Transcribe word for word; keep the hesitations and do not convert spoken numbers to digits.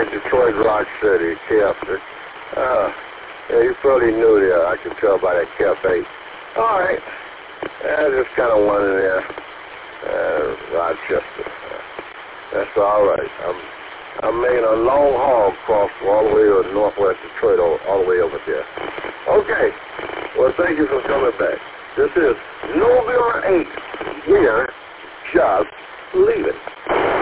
Detroit Rock City, Cafe. Uh, yeah, you're fairly new there. I can tell by that cafe. All right. I just kind of went in there. Uh, Rochester. Uh, that's all right. I'm I'm making a long haul across all the way to northwest Detroit, all, all the way over there. Okay. Well, thank you for coming back. This is November eighth. We're just leaving.